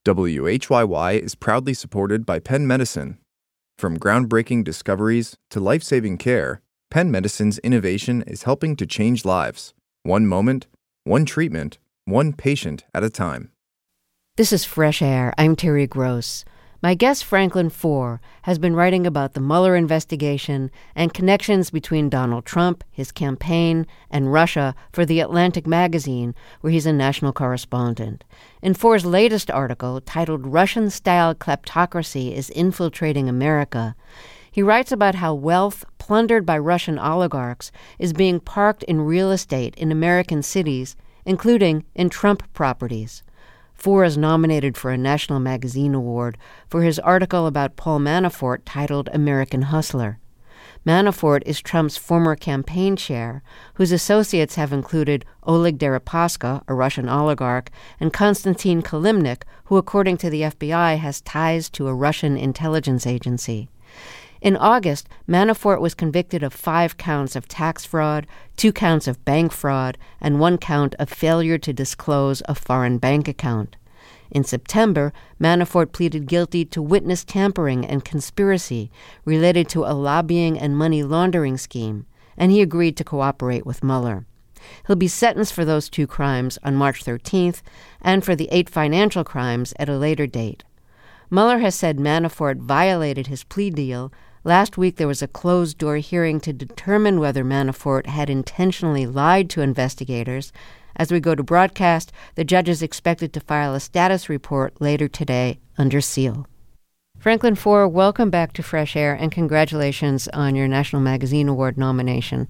WHYY is proudly supported by Penn Medicine. From groundbreaking discoveries to life-saving care, Penn Medicine's innovation is helping to change lives. One moment, one treatment, one patient at a time. This is Fresh Air. I'm Terry Gross. My guest, Franklin Foer, has been writing about the Mueller investigation and connections between Donald Trump, his campaign, and Russia for The Atlantic magazine, where he's a national correspondent. In Foer's latest article, titled Russian-Style Kleptocracy is Infiltrating America, he writes about how wealth plundered by Russian oligarchs is being parked in real estate in American cities, including in Trump properties. Foer is nominated for a National Magazine Award for his article about Paul Manafort titled American Hustler. Manafort is Trump's former campaign chair, whose associates have included Oleg Deripaska, a Russian oligarch, and Konstantin Kilimnik, who, according to the FBI, has ties to a Russian intelligence agency. In August, Manafort was convicted of 5 counts of tax fraud, 2 counts of bank fraud, and 1 count of failure to disclose a foreign bank account. In September, Manafort pleaded guilty to witness tampering and conspiracy related to a lobbying and money laundering scheme, and he agreed to cooperate with Mueller. He'll be sentenced for those 2 crimes on March 13th and for the 8 financial crimes at a later date. Mueller has said Manafort violated his plea deal. Last week, there was a closed-door hearing to determine whether Manafort had intentionally lied to investigators. As we go to broadcast, the judge is expected to file a status report later today under seal. Franklin Foer, welcome back to Fresh Air, and congratulations on your National Magazine Award nomination.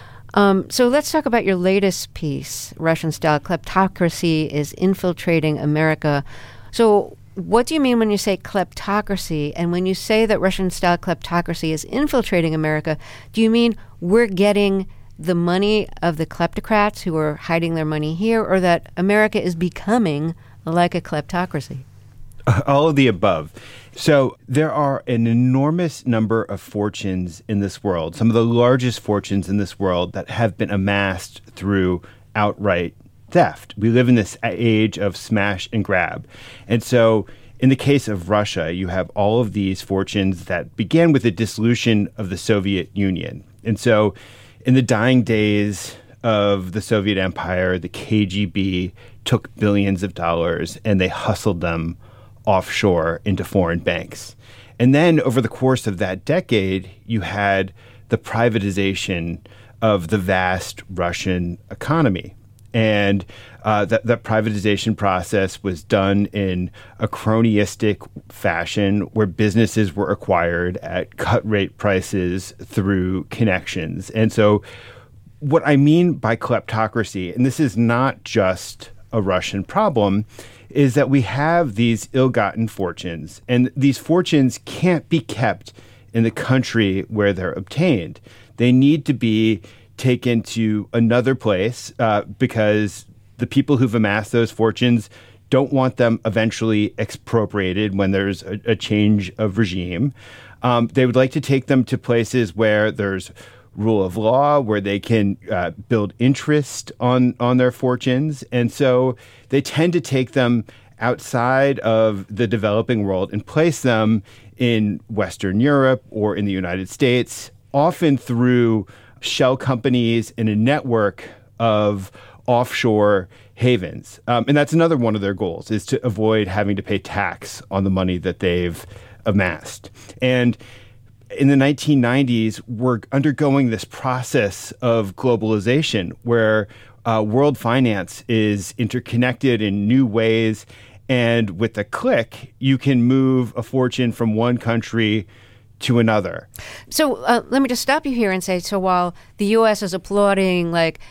So let's talk about your latest piece, Russian-Style Kleptocracy is Infiltrating America. So what do you mean when you say kleptocracy? And when you say that Russian-style kleptocracy is infiltrating America, do you mean we're getting the money of the kleptocrats who are hiding their money here, or that America is becoming like a kleptocracy? All of the above. So there are an enormous number of fortunes in this world, some of the largest fortunes in this world that have been amassed through outright theft. We live in this age of smash and grab. And so in the case of Russia, you have all of these fortunes that began with the dissolution of the Soviet Union. And so in the dying days of the Soviet Empire, the KGB took billions of dollars and they hustled them offshore into foreign banks. And then over the course of that decade, you had the privatization of the vast Russian economy. And that privatization process was done in a cronyistic fashion where businesses were acquired at cut-rate prices through connections. And so what I mean by kleptocracy, and this is not just a Russian problem, is that we have these ill-gotten fortunes, and these fortunes can't be kept in the country where they're obtained. They need to be taken to another place because the people who've amassed those fortunes don't want them eventually expropriated when there's a change of regime. They would like to take them to places where there's rule of law, where they can build interest on their fortunes. And so they tend to take them outside of the developing world and place them in Western Europe or in the United States, often through shell companies in a network of offshore havens. And that's another one of their goals, is to avoid having to pay tax on the money that they've amassed. And in the 1990s, we're undergoing this process of globalization where world finance is interconnected in new ways. And with a click, you can move a fortune from one country to another. So let me just stop you here and say, so while the U.S. is applauding,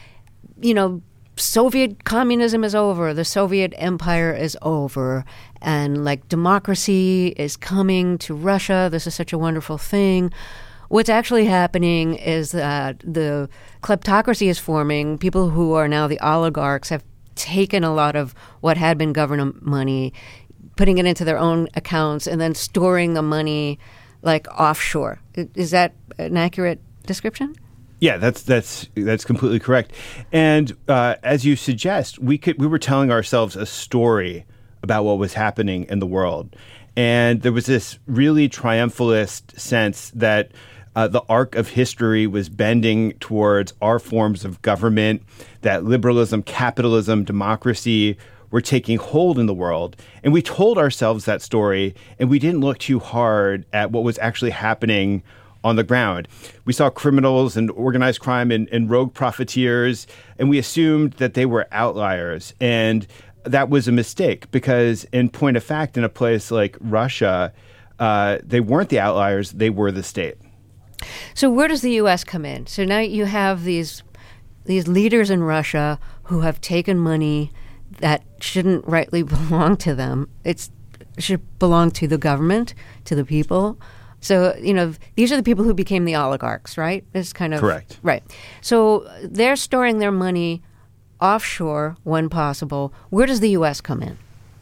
Soviet communism is over, the Soviet empire is over, and democracy is coming to Russia, this is such a wonderful thing, what's actually happening is that the kleptocracy is forming. People who are now the oligarchs have taken a lot of what had been government money, putting it into their own accounts, and then storing the money offshore. Is that an accurate description? Yeah, that's completely correct. And as you suggest, we were telling ourselves a story about what was happening in the world. And there was this really triumphalist sense that the arc of history was bending towards our forms of government, that liberalism, capitalism, democracy were taking hold in the world. And we told ourselves that story, and we didn't look too hard at what was actually happening on the ground. We saw criminals and organized crime and rogue profiteers, and we assumed that they were outliers. And that was a mistake because, in point of fact, in a place like Russia, they weren't the outliers, they were the state. So where does the U.S. come in? So now you have these leaders in Russia who have taken money that shouldn't rightly belong to them. It should belong to the government, to the people. So, these are the people who became the oligarchs, right? It's kind of correct. Right. So they're storing their money offshore when possible. Where does the U.S. come in?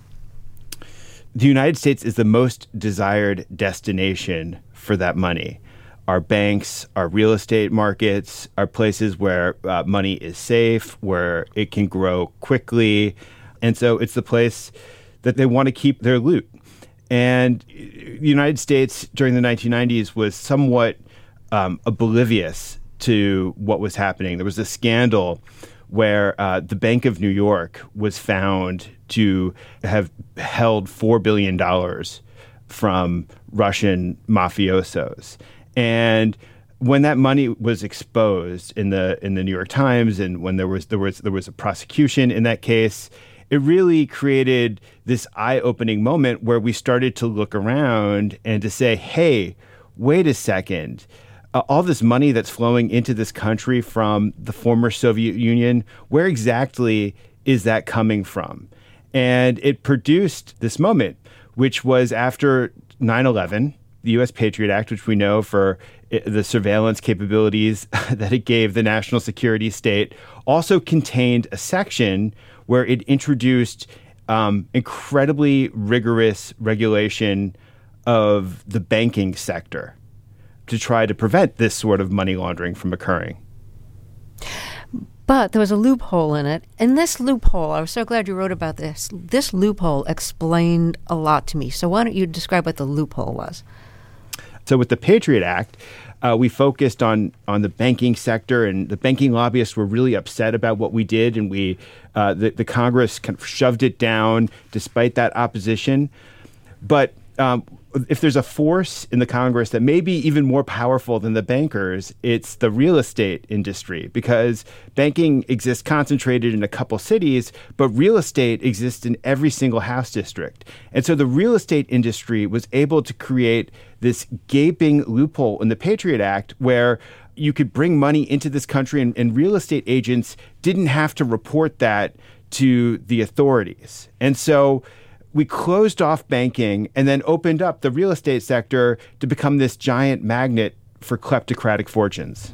The United States is the most desired destination for that money. Our banks, our real estate markets are places where money is safe, where it can grow quickly. And so it's the place that they want to keep their loot. And the United States during the 1990s was somewhat oblivious to what was happening. There was a scandal where the Bank of New York was found to have held $4 billion from Russian mafiosos. And when that money was exposed in the New York Times, and when there was a prosecution in that case, it really created this eye-opening moment where we started to look around and to say, hey, wait a second. All this money that's flowing into this country from the former Soviet Union, where exactly is that coming from? And it produced this moment, which was after 9/11, the U.S. Patriot Act, which we know for the surveillance capabilities that it gave the national security state, also contained a section where it introduced incredibly rigorous regulation of the banking sector to try to prevent this sort of money laundering from occurring. But there was a loophole in it. And this loophole, I was so glad you wrote about this. This loophole explained a lot to me. So why don't you describe what the loophole was? So with the Patriot Act, we focused on the banking sector, and the banking lobbyists were really upset about what we did, and the Congress kind of shoved it down despite that opposition. But if there's a force in the Congress that may be even more powerful than the bankers, it's the real estate industry, because banking exists concentrated in a couple cities, but real estate exists in every single house district. And so the real estate industry was able to create this gaping loophole in the Patriot Act where you could bring money into this country, and real estate agents didn't have to report that to the authorities. And so we closed off banking and then opened up the real estate sector to become this giant magnet for kleptocratic fortunes.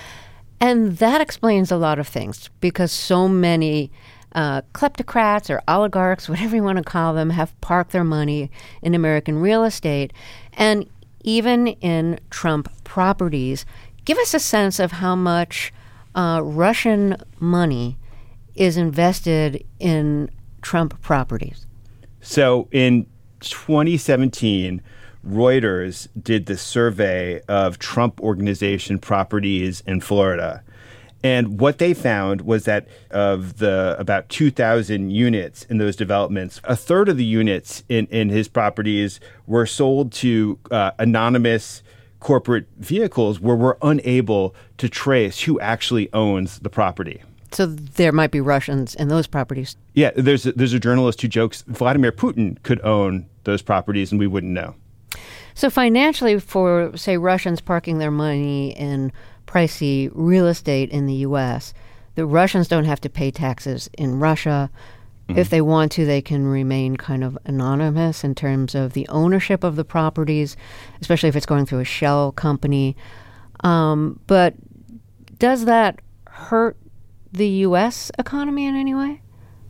And that explains a lot of things, because so many kleptocrats or oligarchs, whatever you want to call them, have parked their money in American real estate and even in Trump properties. Give us a sense of how much Russian money is invested in Trump properties. So in 2017, Reuters did the survey of Trump Organization properties in Florida. And what they found was that of the about 2,000 units in those developments, a third of the units in his properties were sold to anonymous corporate vehicles where we're unable to trace who actually owns the property. So there might be Russians in those properties. Yeah, there's a journalist who jokes Vladimir Putin could own those properties and we wouldn't know. So financially, for, say, Russians parking their money in pricey real estate in the U.S., the Russians don't have to pay taxes in Russia. Mm-hmm. If they want to, they can remain kind of anonymous in terms of the ownership of the properties, especially if it's going through a shell company. But does that hurt the U.S. economy in any way?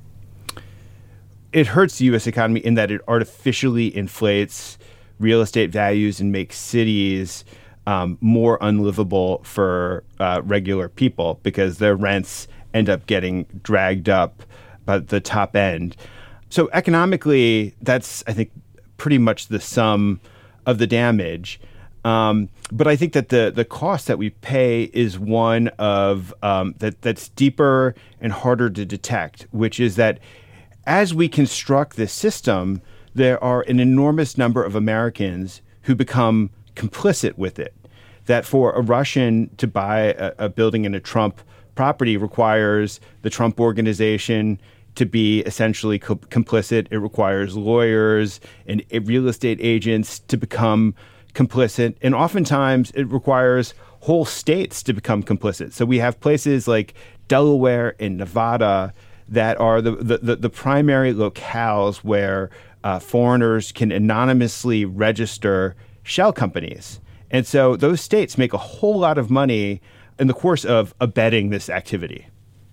It hurts the U.S. economy in that it artificially inflates real estate values and makes cities more unlivable for regular people because their rents end up getting dragged up by the top end. So economically, that's, I think, pretty much the sum of the damage. But I think that the cost that we pay is one of that's deeper and harder to detect, which is that as we construct this system, there are an enormous number of Americans who become complicit with it. That for a Russian to buy a building in a Trump property requires the Trump organization to be essentially complicit. It requires lawyers and real estate agents to become complicit. And oftentimes it requires whole states to become complicit. So we have places like Delaware and Nevada that are the primary locales where foreigners can anonymously register shell companies. And so those states make a whole lot of money in the course of abetting this activity.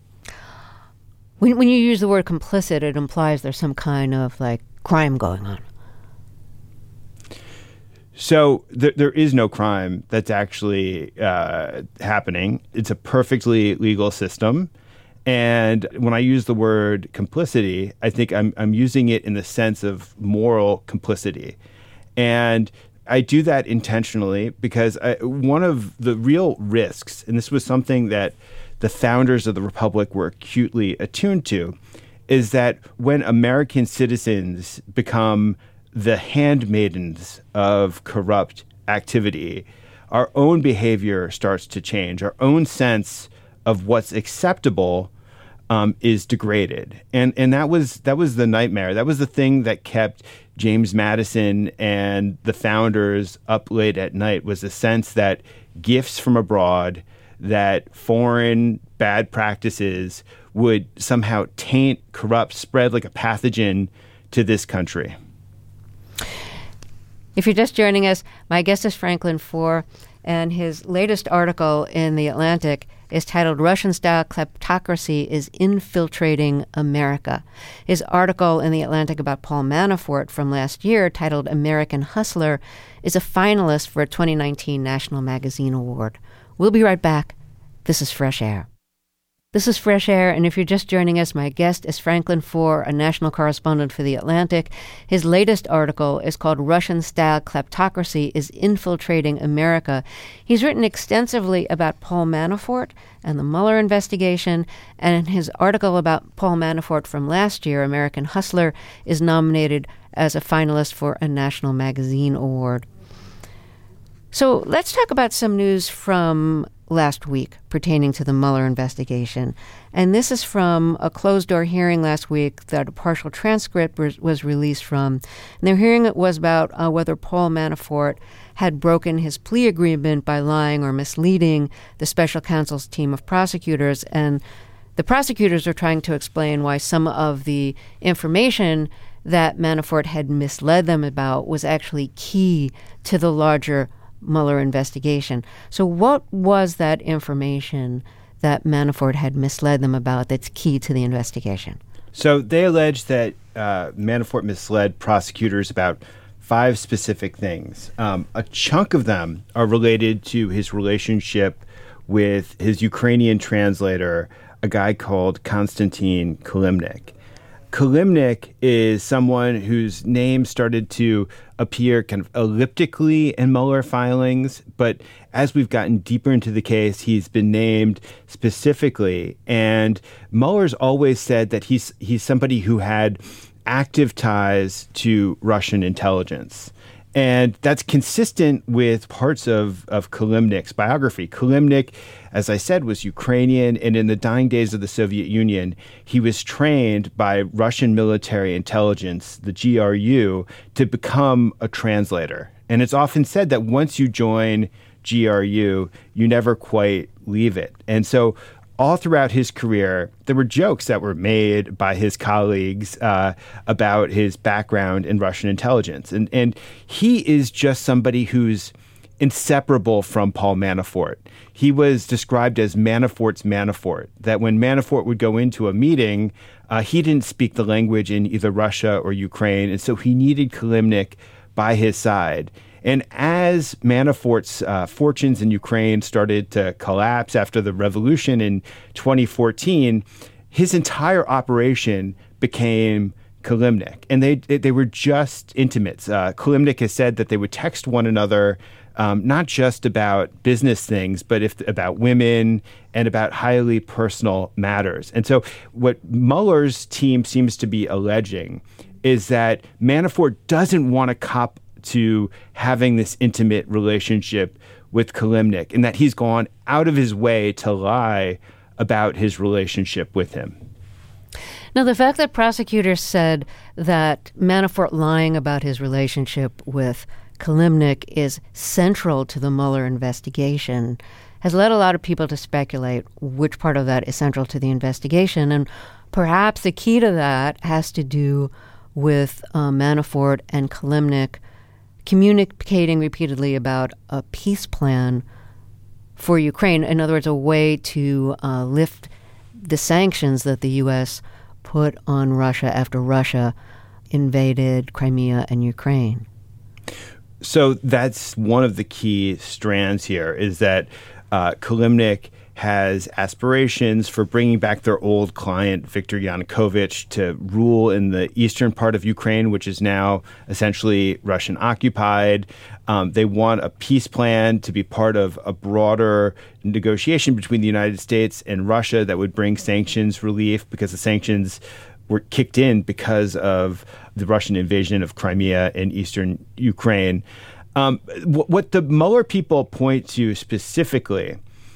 When you use the word complicit, it implies there's some kind of like crime going on. So there is no crime that's actually happening. It's a perfectly legal system. And when I use the word complicity, I think I'm using it in the sense of moral complicity. And I do that intentionally because one of the real risks, and this was something that the founders of the Republic were acutely attuned to, is that when American citizens become the handmaidens of corrupt activity, our own behavior starts to change. Our own sense of what's acceptable is degraded. And that was the nightmare. That was the thing that kept James Madison and the founders up late at night, was the sense that gifts from abroad, that foreign bad practices would somehow taint, corrupt, spread like a pathogen to this country. If you're just joining us, my guest is Franklin Foer, and his latest article in The Atlantic is titled Russian-Style Kleptocracy is Infiltrating America. His article in The Atlantic about Paul Manafort from last year, titled American Hustler, is a finalist for a 2019 National Magazine Award. We'll be right back. This is Fresh Air. This is Fresh Air, and if you're just joining us, my guest is Franklin Foer, a national correspondent for The Atlantic. His latest article is called Russian-Style Kleptocracy is Infiltrating America. He's written extensively about Paul Manafort and the Mueller investigation, and his article about Paul Manafort from last year, American Hustler, is nominated as a finalist for a National Magazine Award. So let's talk about some news from last week pertaining to the Mueller investigation. And this is from a closed-door hearing last week that a partial transcript was released from. And their hearing was about whether Paul Manafort had broken his plea agreement by lying or misleading the special counsel's team of prosecutors. And the prosecutors are trying to explain why some of the information that Manafort had misled them about was actually key to the larger Mueller investigation. So what was that information that Manafort had misled them about that's key to the investigation? So they allege that Manafort misled prosecutors about 5 specific things. A chunk of them are related to his relationship with his Ukrainian translator, a guy called Konstantin Kilimnik. Kilimnik is someone whose name started to appear kind of elliptically in Mueller filings, but as we've gotten deeper into the case, he's been named specifically. And Mueller's always said that he's somebody who had active ties to Russian intelligence. And that's consistent with parts of Kilimnik's biography. Kilimnik, as I said, was Ukrainian, and in the dying days of the Soviet Union, he was trained by Russian military intelligence, the GRU, to become a translator. And it's often said that once you join GRU, you never quite leave it. And so all throughout his career, there were jokes that were made by his colleagues about his background in Russian intelligence. And he is just somebody who's inseparable from Paul Manafort. He was described as Manafort's Manafort, that when Manafort would go into a meeting, he didn't speak the language in either Russia or Ukraine, and so he needed Kilimnik by his side. And as Manafort's fortunes in Ukraine started to collapse after the revolution in 2014, his entire operation became Kilimnik. And they were just intimates. Kilimnik has said that they would text one another not just about business things, but about women and about highly personal matters. And so what Mueller's team seems to be alleging is that Manafort doesn't want to cop to having this intimate relationship with Kilimnik, and that he's gone out of his way to lie about his relationship with him. Now, the fact that prosecutors said that Manafort lying about his relationship with Kilimnik is central to the Mueller investigation has led a lot of people to speculate which part of that is central to the investigation. And perhaps the key to that has to do with Manafort and Kilimnik communicating repeatedly about a peace plan for Ukraine. In other words, a way to lift the sanctions that the U.S. put on Russia after Russia invaded Crimea and Ukraine. So that's one of the key strands here, is that Kilimnik has aspirations for bringing back their old client, Viktor Yanukovych, to rule in the eastern part of Ukraine, which is now essentially Russian occupied. They want a peace plan to be part of a broader negotiation between the United States and Russia that would bring sanctions relief, because the sanctions were kicked in because of the Russian invasion of Crimea and eastern Ukraine. What the Mueller people point to specifically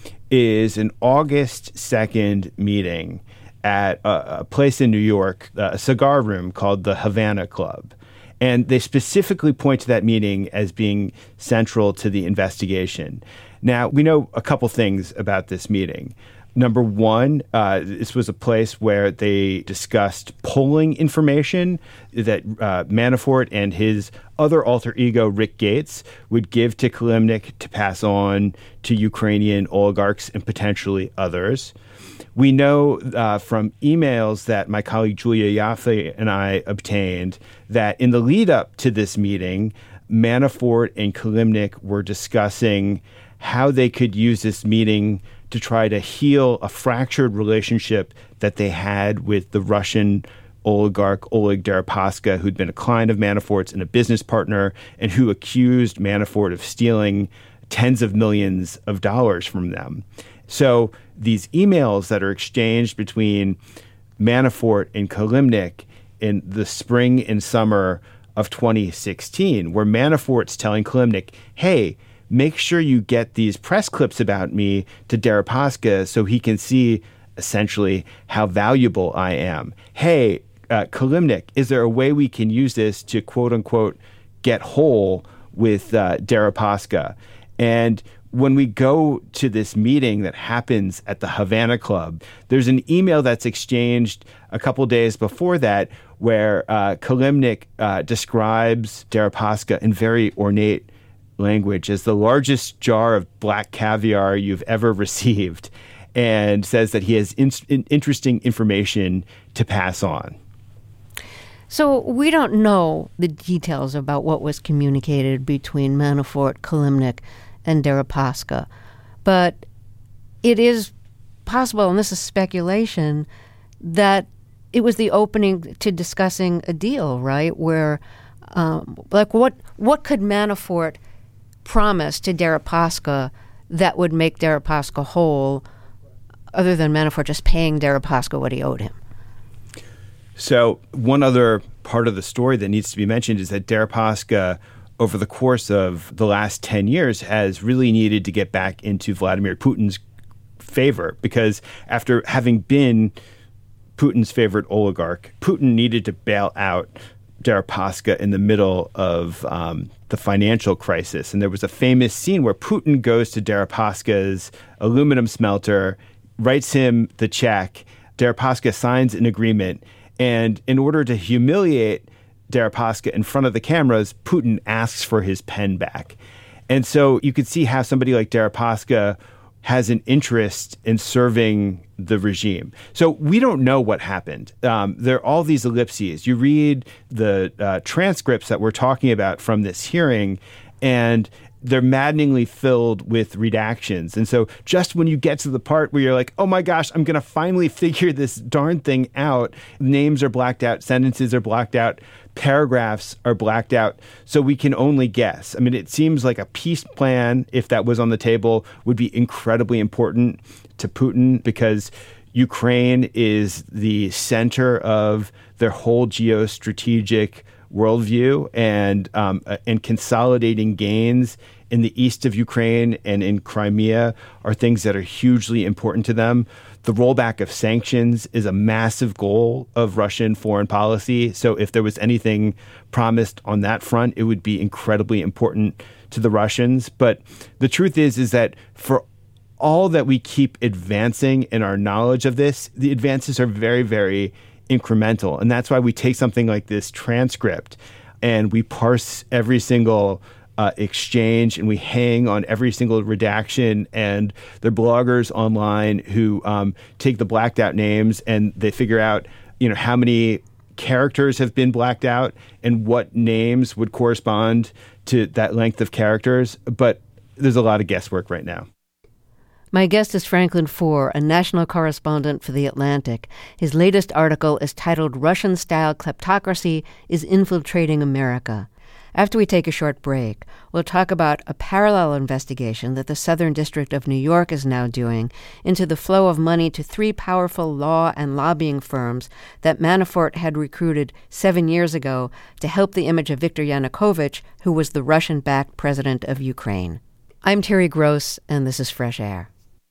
is an August 2nd meeting at a place in New York, a cigar room called the Havana Club. And they specifically point to that meeting as being central to the investigation. Now, we know a couple things about this meeting. Number one, this was a place where they discussed polling information that Manafort and his other alter ego, Rick Gates, would give to Kilimnik to pass on to Ukrainian oligarchs and potentially others. We know from emails that my colleague Julia Yaffe and I obtained that in the lead up to this meeting, Manafort and Kilimnik were discussing how they could use this meeting to try to heal a fractured relationship that they had with the Russian oligarch Oleg Deripaska, who'd been a client of Manafort's and a business partner, and who accused Manafort of stealing tens of millions of dollars from them. So these emails that are exchanged between Manafort and Kilimnik in the spring and summer of 2016, where Manafort's telling Kilimnik, hey, make sure you get these press clips about me to Deripaska so he can see essentially how valuable I am. Hey, Kilimnik, is there a way we can use this to quote unquote get whole with Deripaska? And when we go to this meeting that happens at the Havana Club, there's an email that's exchanged a couple days before that where Kilimnik describes Deripaska in very ornate language as the largest jar of black caviar you've ever received, and says that he has interesting information to pass on. So we don't know the details about what was communicated between Manafort, Kilimnik, and Deripaska, but it is possible, and this is speculation, that it was the opening to discussing a deal, right? Where, what could Manafort promise to Deripaska that would make Deripaska whole, other than Manafort just paying Deripaska what he owed him? So one other part of the story that needs to be mentioned is that Deripaska, over the course of the last 10 years, has really needed to get back into Vladimir Putin's favor, because after having been Putin's favorite oligarch, Putin needed to bail out Deripaska in the middle of the financial crisis. And there was a famous scene where Putin goes to Deripaska's aluminum smelter, writes him the check. Deripaska signs an agreement. And in order to humiliate Deripaska in front of the cameras, Putin asks for his pen back. And so you could see how somebody like Deripaska has an interest in serving the regime. So we don't know what happened. There are all these ellipses. You read the transcripts that we're talking about from this hearing, and they're maddeningly filled with redactions. And so just when you get to the part where you're like, oh my gosh, I'm going to finally figure this darn thing out, names are blacked out, sentences are blacked out, paragraphs are blacked out, so we can only guess. I mean, it seems like a peace plan, if that was on the table, would be incredibly important to Putin because Ukraine is the center of their whole geostrategic worldview, and consolidating gains in the east of Ukraine and in Crimea are things that are hugely important to them. The rollback of sanctions is a massive goal of Russian foreign policy. So if there was anything promised on that front, it would be incredibly important to the Russians. But the truth is that for all that we keep advancing in our knowledge of this, the advances are very, very incremental. And that's why we take something like this transcript and we parse every single exchange, and we hang on every single redaction. And there are bloggers online who take the blacked out names and they figure out, how many characters have been blacked out and what names would correspond to that length of characters. But there's a lot of guesswork right now. My guest is Franklin Foer, a national correspondent for The Atlantic. His latest article is titled Russian-Style Kleptocracy is Infiltrating America. After we take a short break, we'll talk about a parallel investigation that the Southern District of New York is now doing into the flow of money to three powerful law and lobbying firms that Manafort had recruited 7 years ago to help the image of Viktor Yanukovych, who was the Russian-backed president of Ukraine. I'm Terry Gross, and this is Fresh Air.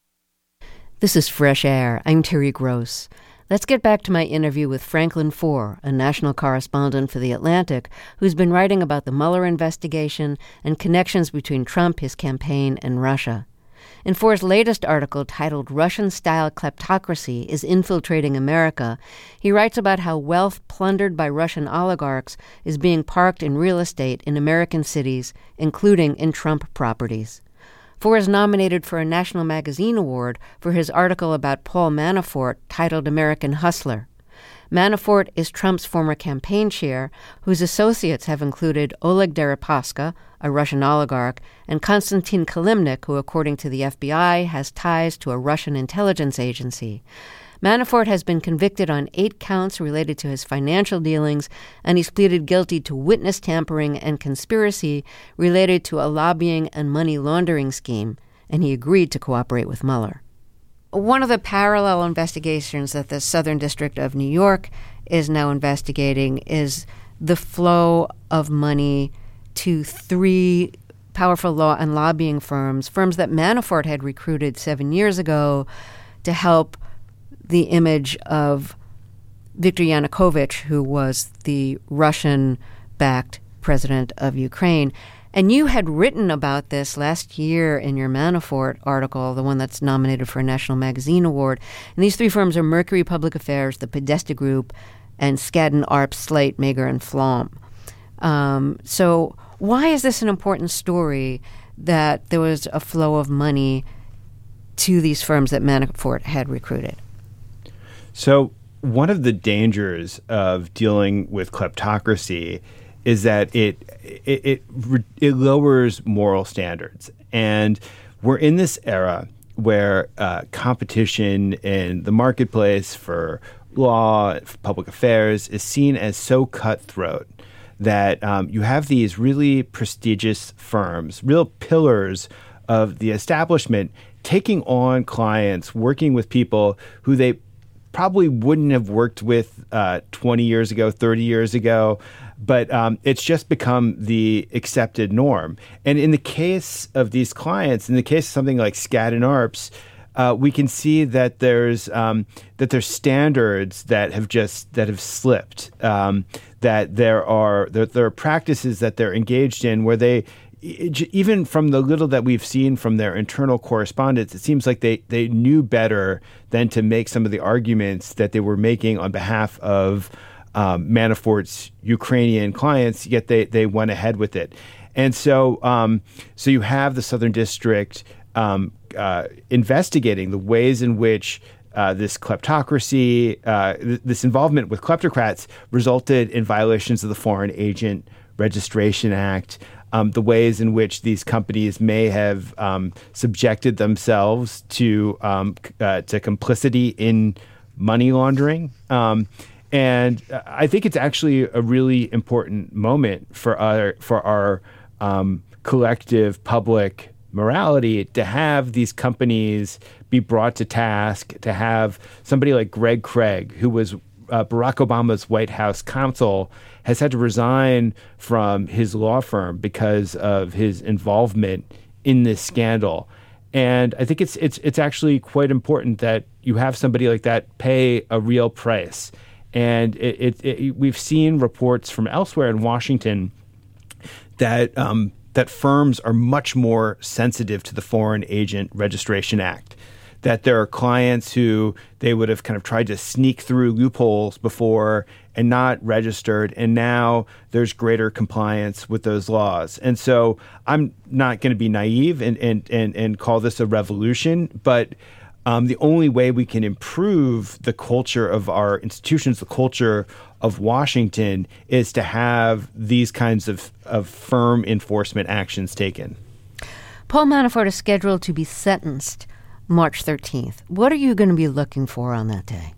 This is Fresh Air. I'm Terry Gross. Let's get back to my interview with Franklin Foer, a national correspondent for The Atlantic, who's been writing about the Mueller investigation and connections between Trump, his campaign, and Russia. In Foer's latest article titled Russian-Style Kleptocracy is Infiltrating America, he writes about how wealth plundered by Russian oligarchs is being parked in real estate in American cities, including in Trump properties. Foer is nominated for a National Magazine Award for his article about Paul Manafort titled American Hustler. Manafort is Trump's former campaign chair, whose associates have included Oleg Deripaska, a Russian oligarch, and Konstantin Kilimnik, who, according to the FBI, has ties to a Russian intelligence agency. Manafort has been convicted on 8 counts related to his financial dealings, and he's pleaded guilty to witness tampering and conspiracy related to a lobbying and money laundering scheme, and he agreed to cooperate with Mueller. One of the parallel investigations that the Southern District of New York is now investigating is the flow of money to 3 powerful law and lobbying firms that Manafort had recruited 7 years ago to help the image of Viktor Yanukovych, who was the Russian-backed president of Ukraine. And you had written about this last year in your Manafort article, the one that's nominated for a National Magazine Award. And these 3 firms are Mercury Public Affairs, the Podesta Group, and Skadden Arps, Slate, Mager, and Flom. So why is this an important story that there was a flow of money to these firms that Manafort had recruited? So one of the dangers of dealing with kleptocracy is that it lowers moral standards. And we're in this era where competition in the marketplace for law, for public affairs is seen as so cutthroat that you have these really prestigious firms, real pillars of the establishment, taking on clients, working with people who they probably wouldn't have worked with 20 years ago, 30 years ago, but it's just become the accepted norm. And in the case of these clients, in the case of something like Skadden Arps, we can see that there's standards that have slipped, that there are practices that they're engaged in where they, even from the little that we've seen from their internal correspondence, it seems like they knew better than to make some of the arguments that they were making on behalf of Manafort's Ukrainian clients, yet they went ahead with it. And so you have the Southern District investigating the ways in which this kleptocracy, this involvement with kleptocrats resulted in violations of the Foreign Agent Registration Act, the ways in which these companies may have subjected themselves to complicity in money laundering. And I think it's actually a really important moment for our collective public morality to have these companies be brought to task, to have somebody like Greg Craig, who was Barack Obama's White House counsel, has had to resign from his law firm because of his involvement in this scandal. And I think it's actually quite important that you have somebody like that pay a real price. And we've seen reports from elsewhere in Washington that that firms are much more sensitive to the Foreign Agent Registration Act, that there are clients who they would have kind of tried to sneak through loopholes before and not registered, and now there's greater compliance with those laws. And so I'm not going to be naive and call this a revolution, but the only way we can improve the culture of our institutions, the culture of Washington, is to have these kinds of firm enforcement actions taken. Paul Manafort is scheduled to be sentenced March 13th. What are you going to be looking for on that day?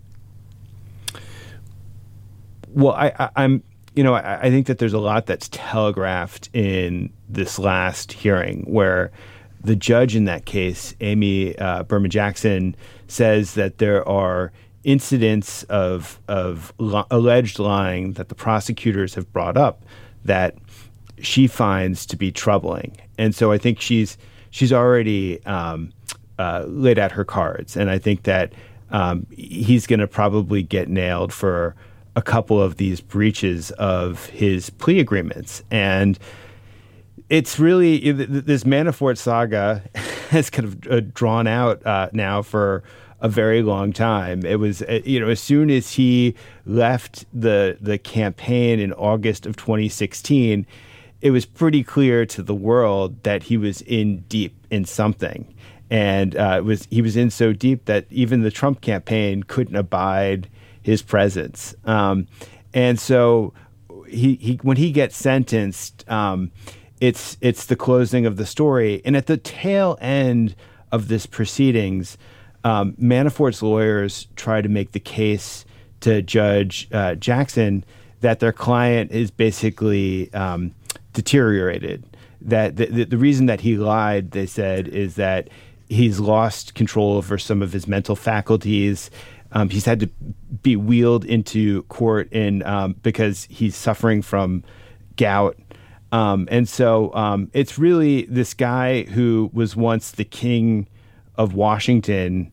Well, I think that there's a lot that's telegraphed in this last hearing where the judge in that case, Amy Berman Jackson, says that there are incidents of alleged lying that the prosecutors have brought up that she finds to be troubling. And so I think she's already laid out her cards. And I think that he's going to probably get nailed for a couple of these breaches of his plea agreements. And it's really, this Manafort saga has kind of drawn out now for a very long time. It was, as soon as he left the campaign in August of 2016, it was pretty clear to the world that he was in deep in something. And he was in so deep that even the Trump campaign couldn't abide his presence. And so he when he gets sentenced, it's the closing of the story. And at the tail end of this proceedings, Manafort's lawyers try to make the case to Judge Jackson that their client is basically deteriorated. That the reason that he lied, they said, is that he's lost control over some of his mental faculties. He's had to be wheeled into court because he's suffering from gout. And so it's really this guy who was once the king of Washington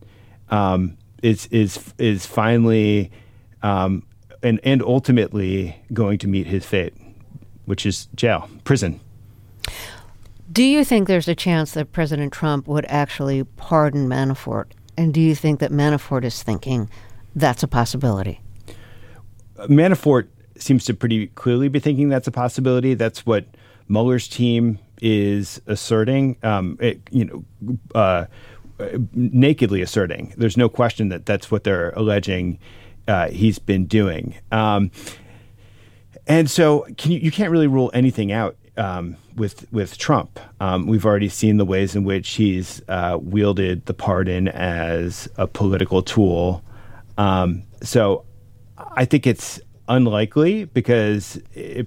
is finally and ultimately going to meet his fate, which is jail, prison. Do you think there's a chance that President Trump would actually pardon Manafort? And do you think that Manafort is thinking that's a possibility? Manafort seems to pretty clearly be thinking that's a possibility. That's what Mueller's team is asserting, nakedly asserting. There's no question that that's what they're alleging he's been doing. And so you can't really rule anything out with Trump. We've already seen the ways in which he's wielded the pardon as a political tool. So I think it's unlikely because I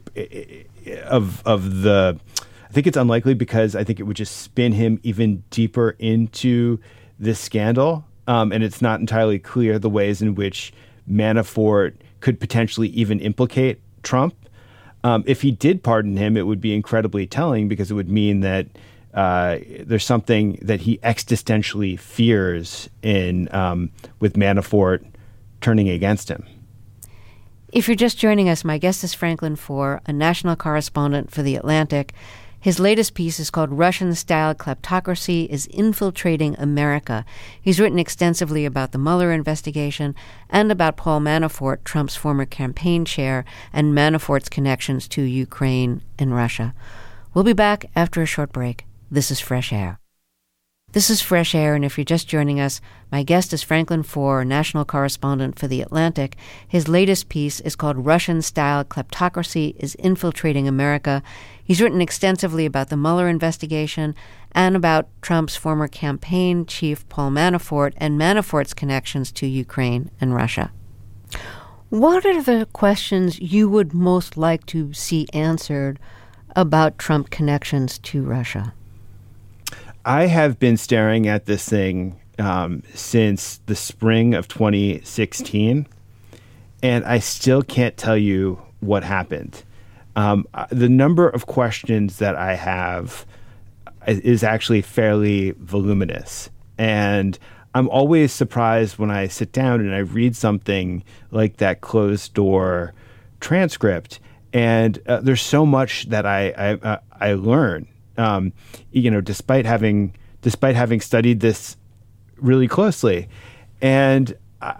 think it's unlikely because I think it would just spin him even deeper into this scandal. And it's not entirely clear the ways in which Manafort could potentially even implicate Trump. If he did pardon him, it would be incredibly telling because it would mean that there's something that he existentially fears with Manafort turning against him. If you're just joining us, my guest is Franklin Foer, a national correspondent for The Atlantic. His latest piece is called Russian-Style Kleptocracy is Infiltrating America. He's written extensively about the Mueller investigation and about Paul Manafort, Trump's former campaign chair, and Manafort's connections to Ukraine and Russia. We'll be back after a short break. This is Fresh Air. This is Fresh Air, and if you're just joining us, my guest is Franklin Foer, a national correspondent for The Atlantic. His latest piece is called Russian-Style Kleptocracy is Infiltrating America. He's written extensively about the Mueller investigation and about Trump's former campaign chief, Paul Manafort, and Manafort's connections to Ukraine and Russia. What are the questions you would most like to see answered about Trump connections to Russia? I have been staring at this thing since the spring of 2016, and I still can't tell you what happened. The number of questions that I have is actually fairly voluminous. And I'm always surprised when I sit down and I read something like that closed door transcript. And there's so much that I learn, despite having studied this really closely. And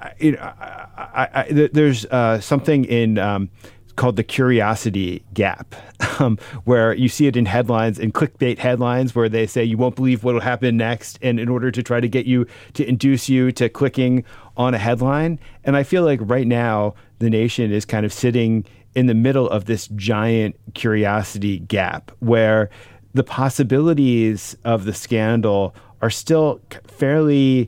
there's something in called the curiosity gap, where you see it in headlines, in clickbait headlines, where they say you won't believe what will happen next, and in order to try to get you to induce you to clicking on a headline. And I feel like right now the nation is kind of sitting in the middle of this giant curiosity gap, where the possibilities of the scandal are still fairly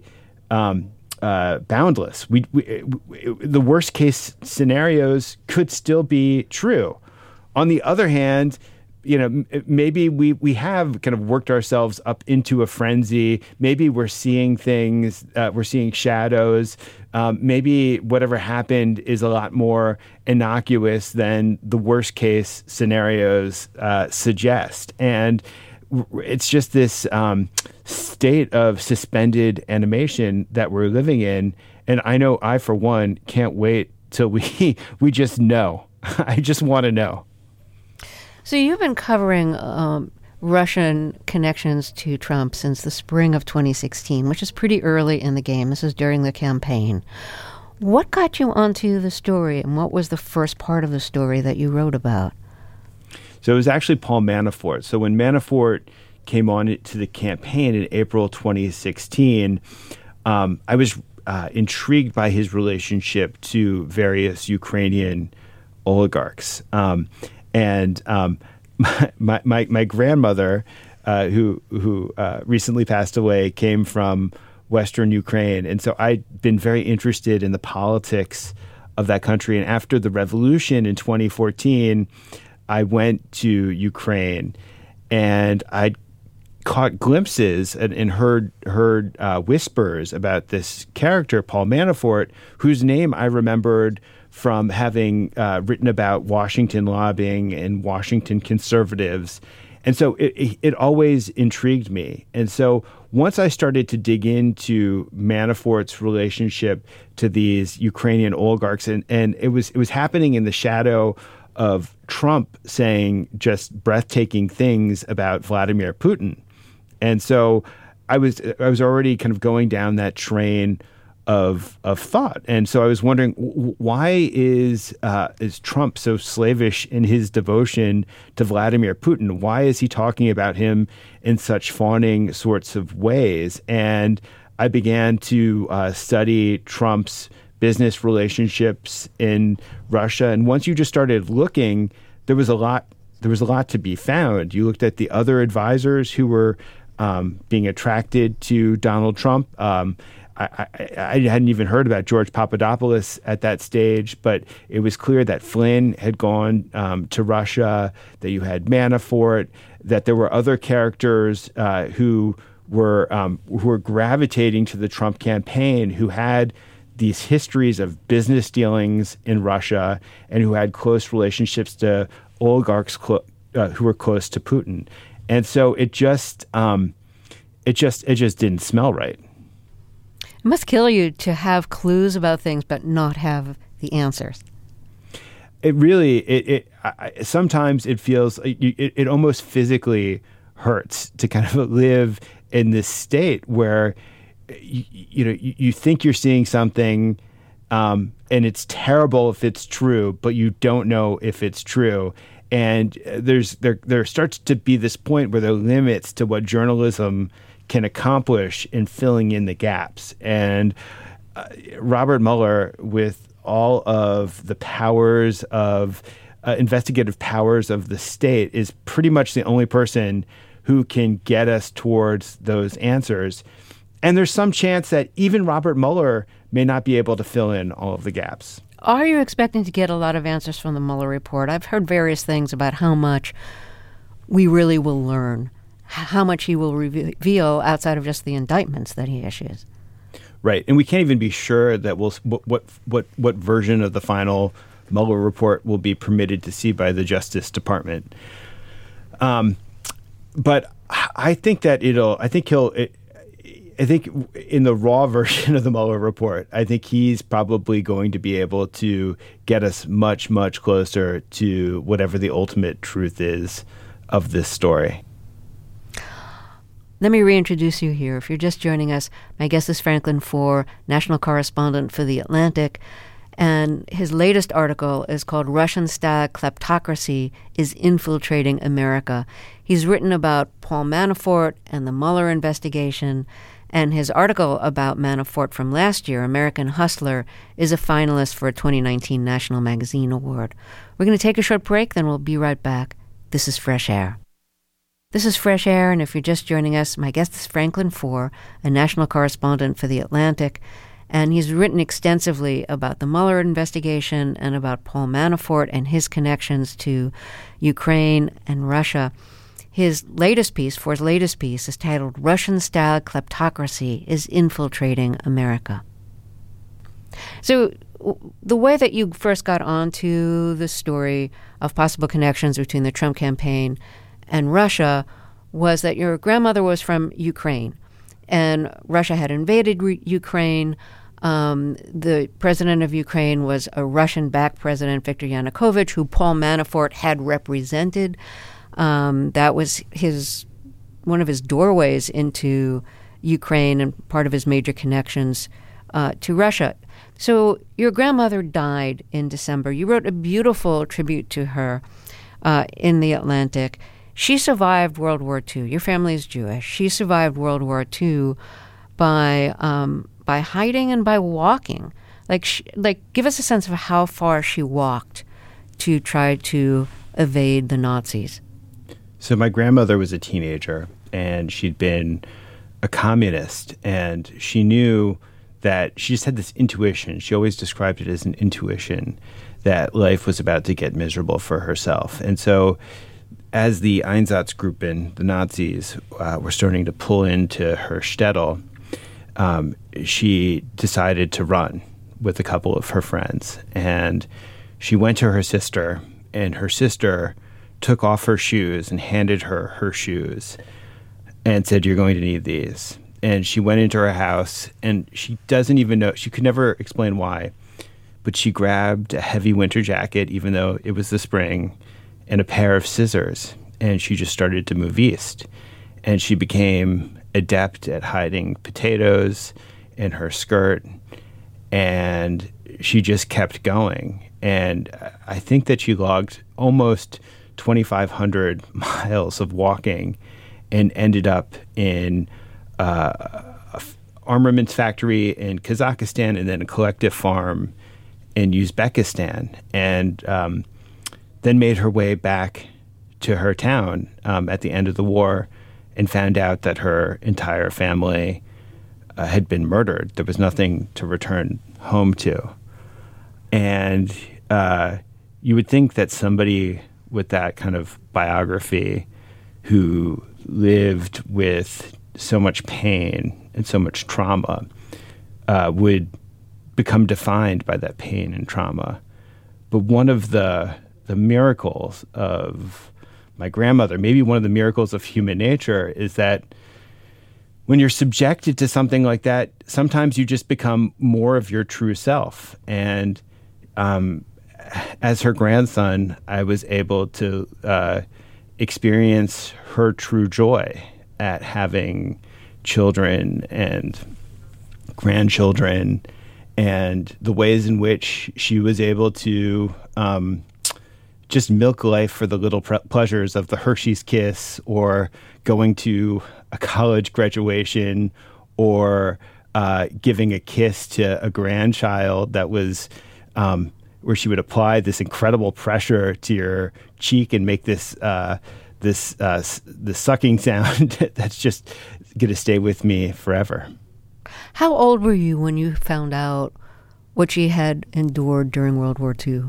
boundless. The worst case scenarios could still be true. On the other hand, maybe we have kind of worked ourselves up into a frenzy. Maybe we're seeing things, we're seeing shadows. Maybe whatever happened is a lot more innocuous than the worst case scenarios suggest. And it's just this state of suspended animation that we're living in. And I know I, for one, can't wait till we just know. I just want to know. So you've been covering Russian connections to Trump since the spring of 2016, which is pretty early in the game. This is during the campaign. What got you onto the story, and what was the first part of the story that you wrote about? So it was actually Paul Manafort. So when Manafort came on to the campaign in April 2016, I was intrigued by his relationship to various Ukrainian oligarchs. And my grandmother, who recently passed away, came from Western Ukraine. And so I'd been very interested in the politics of that country. And after the revolution in 2014, I went to Ukraine, and I caught glimpses and heard whispers about this character, Paul Manafort, whose name I remembered from having written about Washington lobbying and Washington conservatives. And so it always intrigued me. And so once I started to dig into Manafort's relationship to these Ukrainian oligarchs, and it was happening in the shadow of Trump saying just breathtaking things about Vladimir Putin. And so I was already kind of going down that train of thought. And so I was wondering, why is Trump so slavish in his devotion to Vladimir Putin? Why is he talking about him in such fawning sorts of ways? And I began to study Trump's business relationships in Russia. And once you just started looking, there was a lot to be found. You looked at the other advisors who were being attracted to Donald Trump. I hadn't even heard about George Papadopoulos at that stage, but it was clear that Flynn had gone to Russia, that you had Manafort, that there were other characters who were gravitating to the Trump campaign, who had these histories of business dealings in Russia and who had close relationships to oligarchs who were close to Putin. And so it just didn't smell right. It must kill you to have clues about things but not have the answers. It really, sometimes it feels, it almost physically hurts to kind of live in this state where you think you're seeing something and it's terrible if it's true, but you don't know if it's true. And there starts to be this point where there are limits to what journalism can accomplish in filling in the gaps. And Robert Mueller, with all of the powers of investigative powers of the state is pretty much the only person who can get us towards those answers. And there's some chance that even Robert Mueller may not be able to fill in all of the gaps. Are you expecting to get a lot of answers from the Mueller report? I've heard various things about how much we really will learn, how much he will reveal outside of just the indictments that he issues. Right. And we can't even be sure that what version of the final Mueller report will be permitted to see by the Justice Department. But I think that I think in the raw version of the Mueller report, I think he's probably going to be able to get us much, much closer to whatever the ultimate truth is of this story. Let me reintroduce you here. If you're just joining us, my guest is Franklin Foer, national correspondent for The Atlantic, and his latest article is called Russian-Style Kleptocracy is Infiltrating America. He's written about Paul Manafort and the Mueller investigation, and his article about Manafort from last year, American Hustler, is a finalist for a 2019 National Magazine Award. We're going to take a short break, then we'll be right back. This is Fresh Air. This is Fresh Air, and if you're just joining us, my guest is Franklin Foer, a national correspondent for The Atlantic, and he's written extensively about the Mueller investigation and about Paul Manafort and his connections to Ukraine and Russia. His latest piece is titled Russian-Style Kleptocracy is Infiltrating America. So the way that you first got onto the story of possible connections between the Trump campaign and Russia was that your grandmother was from Ukraine, and Russia had invaded Ukraine. The president of Ukraine was a Russian-backed president, Viktor Yanukovych, who Paul Manafort had represented. That was one of his doorways into Ukraine and part of his major connections to Russia. So your grandmother died in December. You wrote a beautiful tribute to her in The Atlantic. She survived World War II. Your family is Jewish. She survived World War II by hiding and by walking. Give us a sense of how far she walked to try to evade the Nazis. So my grandmother was a teenager, and she'd been a communist, and she knew that she just had this intuition. She always described it as an intuition that life was about to get miserable for herself. And so as the Einsatzgruppen, the Nazis, were starting to pull into her shtetl, she decided to run with a couple of her friends. And she went to her sister, and her sister took off her shoes and handed her her shoes and said, "You're going to need these." And she went into her house, and she doesn't even know, she could never explain why, but she grabbed a heavy winter jacket, even though it was the spring, and a pair of scissors, and she just started to move east. And she became adept at hiding potatoes in her skirt, and she just kept going. And I think that she logged almost 2,500 miles of walking and ended up in armaments factory in Kazakhstan and then a collective farm in Uzbekistan, and then made her way back to her town at the end of the war and found out that her entire family had been murdered. There was nothing to return home to. And you would think that somebody with that kind of biography who lived with so much pain and so much trauma would become defined by that pain and trauma. But one of the miracles of my grandmother, maybe one of the miracles of human nature, is that when you're subjected to something like that, sometimes you just become more of your true self. And as her grandson, I was able to experience her true joy at having children and grandchildren, and the ways in which she was able to just milk life for the little pleasures of the Hershey's Kiss, or going to a college graduation, or giving a kiss to a grandchild that was where she would apply this incredible pressure to your cheek and make this sucking sound that's just going to stay with me forever. How old were you when you found out what she had endured during World War II?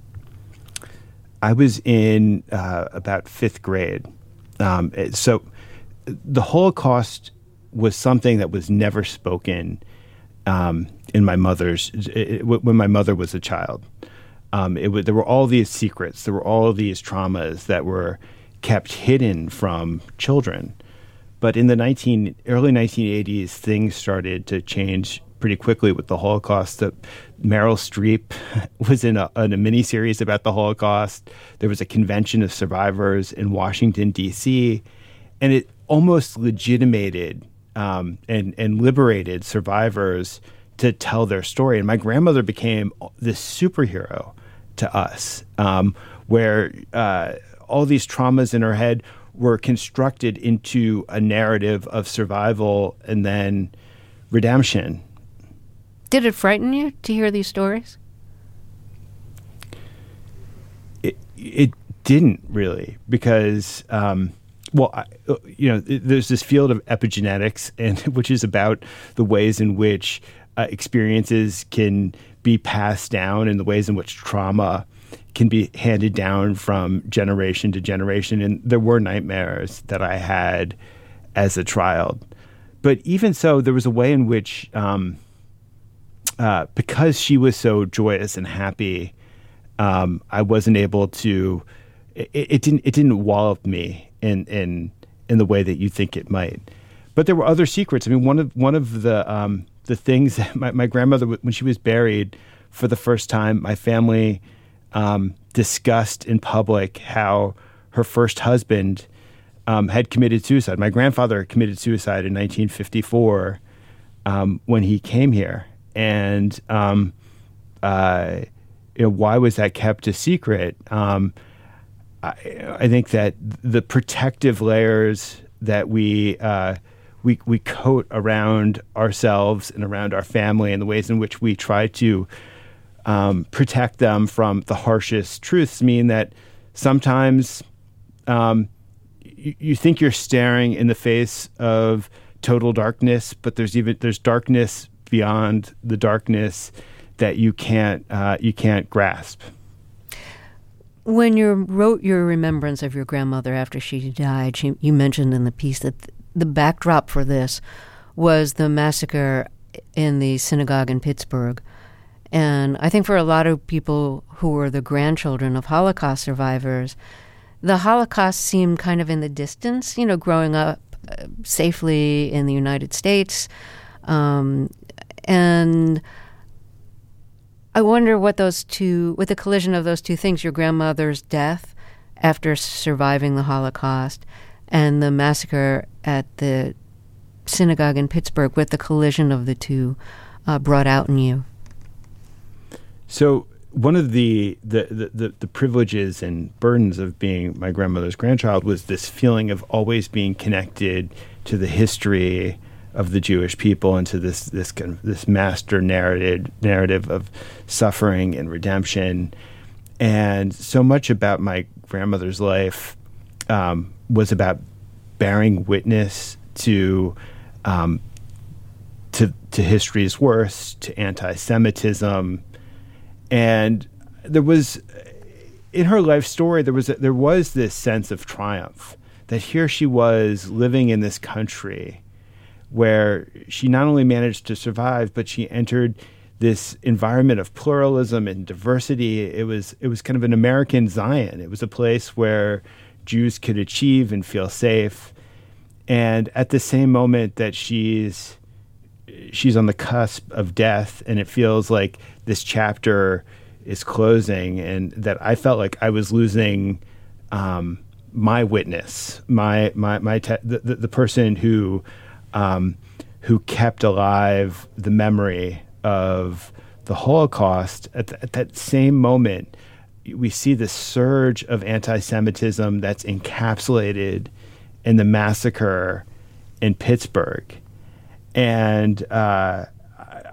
I was in about fifth grade. So the Holocaust was something that was never spoken in my mother's when my mother was a child. There were all these secrets. There were all of these traumas that were kept hidden from children. But in the early 1980s, things started to change pretty quickly with the Holocaust. Meryl Streep was in a miniseries about the Holocaust. There was a convention of survivors in Washington, D.C., and it almost legitimated and liberated survivors to tell their story. And my grandmother became this superhero to us, where all these traumas in her head were constructed into a narrative of survival and then redemption. Did it frighten you to hear these stories? It didn't really, because there's this field of epigenetics, and which is about the ways in which experiences can be passed down and the ways in which trauma can be handed down from generation to generation. And there were nightmares that I had as a child. But even so, there was a way in which, because she was so joyous and happy, I wasn't able to. It didn't wallop me in the way that you think it might. But there were other secrets. I mean, one of the things that my grandmother, when she was buried for the first time, my family discussed in public how her first husband had committed suicide. My grandfather committed suicide in 1954 when he came here. And why was that kept a secret? I think that the protective layers that we coat around ourselves and around our family, and the ways in which we try to protect them from the harshest truths, mean that sometimes you think you're staring in the face of total darkness, but there's darkness beyond the darkness that you can't grasp. When you wrote your remembrance of your grandmother after she died, you mentioned in the piece that the backdrop for this was the massacre in the synagogue in Pittsburgh. And I think for a lot of people who were the grandchildren of Holocaust survivors, the Holocaust seemed kind of in the distance, growing up safely in the United States. And I wonder what with the collision of those two things, your grandmother's death after surviving the Holocaust and the massacre at the synagogue in Pittsburgh, what the collision of the two brought out in you. So one of the privileges and burdens of being my grandmother's grandchild was this feeling of always being connected to the history of the Jewish people and to this kind of this master narrative of suffering and redemption. And so much about my grandmother's life was about bearing witness to history's worst, to anti-Semitism. And there was, in her life story, there was this sense of triumph that here she was living in this country where she not only managed to survive, but she entered this environment of pluralism and diversity. It was kind of an American Zion. It was a place where Jews could achieve and feel safe. And at the same moment that she's on the cusp of death, and it feels like this chapter is closing, and that I felt like I was losing my witness, the person who kept alive the memory of the Holocaust. At that same moment, we see the surge of anti-Semitism that's encapsulated in the massacre in Pittsburgh. And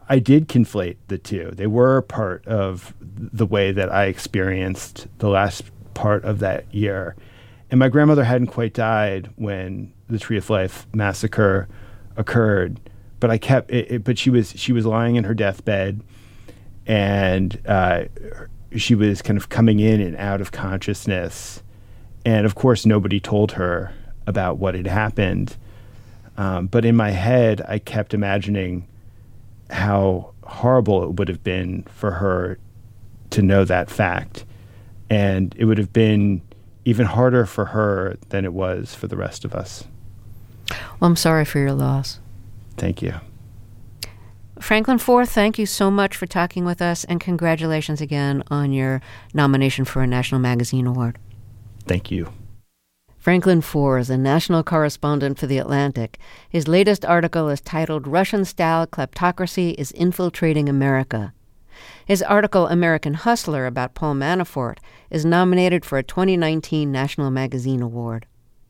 I did conflate the two. They were part of the way that I experienced the last part of that year. And my grandmother hadn't quite died when the Tree of Life massacre occurred, but I kept it. But she was lying in her deathbed, and she was kind of coming in and out of consciousness. And of course, nobody told her about what had happened. But in my head, I kept imagining how horrible it would have been for her to know that fact. And it would have been even harder for her than it was for the rest of us. Well, I'm sorry for your loss. Thank you. Franklin Foer, thank you so much for talking with us, and congratulations again on your nomination for a National Magazine Award. Thank you. Franklin Foer is a national correspondent for The Atlantic. His latest article is titled Russian-Style Kleptocracy is Infiltrating America. His article, American Hustler, about Paul Manafort, is nominated for a 2019 National Magazine Award.